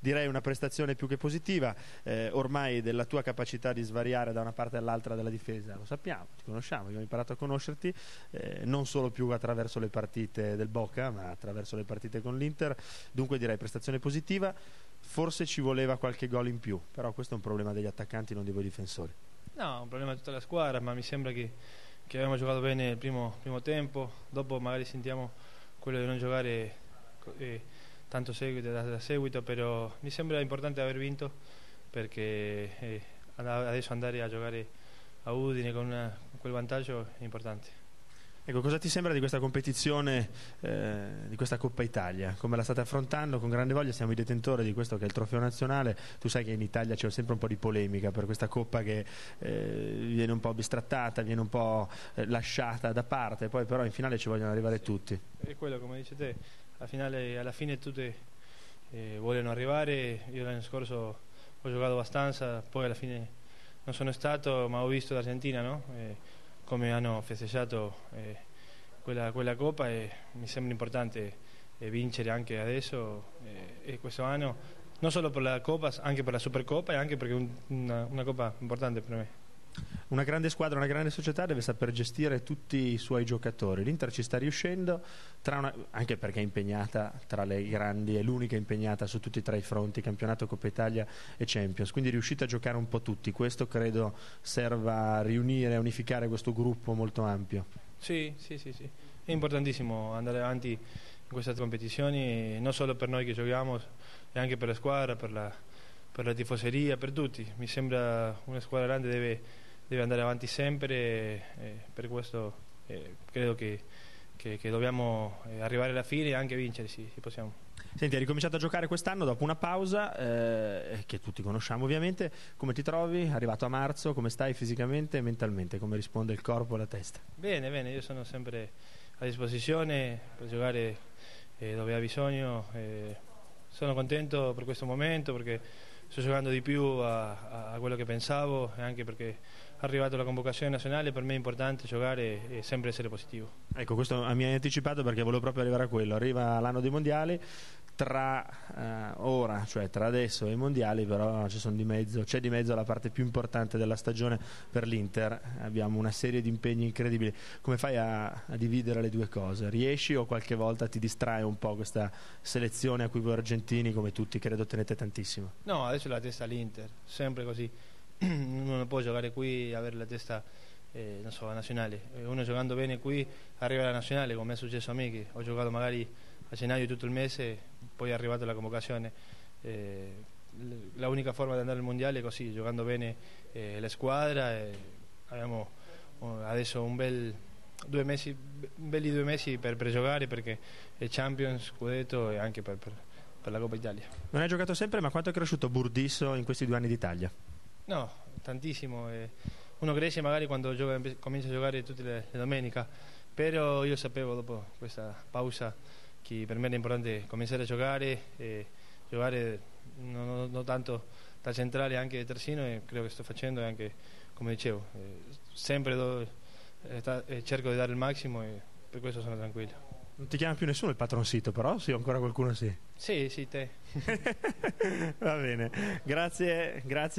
direi una prestazione più che positiva. Ormai della tua capacità di svariare da una parte all'altra della difesa lo sappiamo, ti conosciamo, abbiamo imparato a conoscerti, non solo più attraverso le partite del Boca ma attraverso le partite con l'Inter, dunque direi prestazione positiva. Forse ci voleva qualche gol in più, però questo è un problema degli attaccanti, non di voi difensori. No, è un problema di tutta la squadra, ma mi sembra che abbiamo giocato bene il primo tempo, dopo magari sentiamo quello di non giocare tanto seguito, da seguito, però mi sembra importante aver vinto, perché adesso andare a giocare a Udine con quel vantaggio è importante. Ecco, cosa ti sembra di questa competizione, di questa Coppa Italia? Come la state affrontando? Con grande voglia, siamo i detentori di questo che è il trofeo nazionale. Tu sai che in Italia c'è sempre un po' di polemica per questa Coppa che viene un po' bistrattata, viene un po' lasciata da parte, poi però in finale ci vogliono arrivare tutti. È quello, come dici te, alla fine tutti vogliono arrivare. Io l'anno scorso ho giocato abbastanza, poi alla fine non sono stato, ma ho visto l'Argentina, no? Come hanno festeggiato quella Coppa, e mi sembra importante vincere anche adesso e questo anno, non solo per la Coppa, anche per la Supercoppa, e anche perché è una Coppa importante per me. Una grande squadra, una grande società deve saper gestire tutti i suoi giocatori. L'Inter ci sta riuscendo, anche perché è impegnata tra le grandi, è l'unica impegnata su tutti e tre i fronti, campionato, Coppa Italia e Champions, quindi riuscite a giocare un po' tutti. Questo credo serva a riunire, a unificare questo gruppo molto ampio. Sì, è importantissimo andare avanti in queste competizioni, non solo per noi che giochiamo, e anche per la squadra, per la tifoseria, per tutti. Mi sembra una squadra grande deve andare avanti sempre, e per questo credo che dobbiamo arrivare alla fine e anche vincere, sì, possiamo. Senti, hai ricominciato a giocare quest'anno dopo una pausa che tutti conosciamo ovviamente. Come ti trovi? Arrivato a marzo, come stai fisicamente e mentalmente? Come risponde il corpo e la testa? Bene, io sono sempre a disposizione per giocare dove ha bisogno. Sono contento per questo momento, perché sto giocando di più a quello che pensavo, e anche perché è arrivato la convocazione nazionale. Per me è importante giocare e sempre essere positivo. Ecco, questo mi hai anticipato, perché volevo proprio arrivare a quello. Arriva l'anno dei mondiali, tra ora, cioè tra adesso e i mondiali, però c'è di mezzo la parte più importante della stagione per l'Inter. Abbiamo una serie di impegni incredibili. Come fai a dividere le due cose? Riesci, o qualche volta ti distrae un po' questa selezione a cui voi argentini, come tutti, credo tenete tantissimo? No, adesso la testa all'Inter, sempre così. Uno non può giocare qui e avere la testa non so, a nazionale. Uno giocando bene qui arriva alla nazionale, come è successo a me, che ho giocato magari a gennaio tutto il mese, poi è arrivata la convocazione. La unica forma di andare al mondiale è così, giocando bene la squadra. Abbiamo adesso belli 2 mesi per giocare, perché è Champions, Scudetto e anche per la Coppa Italia. Non hai giocato sempre, ma quanto è cresciuto Burdisso in questi 2 anni d'Italia? No, tantissimo. Uno cresce magari quando comincia a giocare tutte le domeniche, però io sapevo dopo questa pausa che per me era importante cominciare a giocare, e giocare non tanto da centrale, anche terzino, e credo che sto facendo, e anche, come dicevo, sempre cerco di dare il massimo, e per questo sono tranquillo. Non ti chiama più nessuno il patron sito, però? Sì, ancora qualcuno sì. Sì, te. Va bene, grazie.